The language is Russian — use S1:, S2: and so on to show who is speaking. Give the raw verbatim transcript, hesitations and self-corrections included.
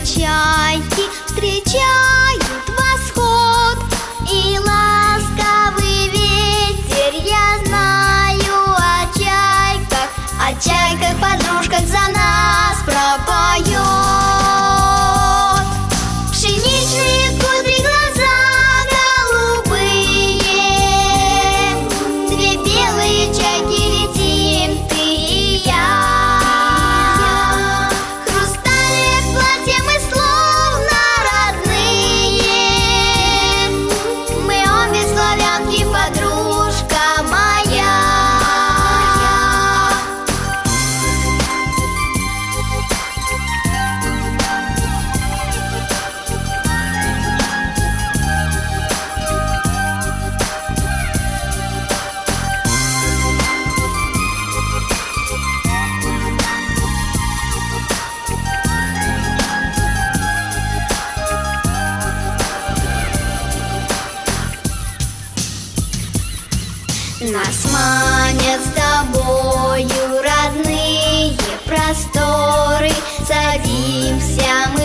S1: чайки встречают восход, и ласковый ветер, я знаю о чайках, о чайках, подружках за нас пропоет. Пшеничные кудри, глаза голубые, две белые чайки летим, ты и я. Хрустальное платье, мы словно родные, мы обе славянки, подружка моя. Нас манят с тобою родные просторы, садимся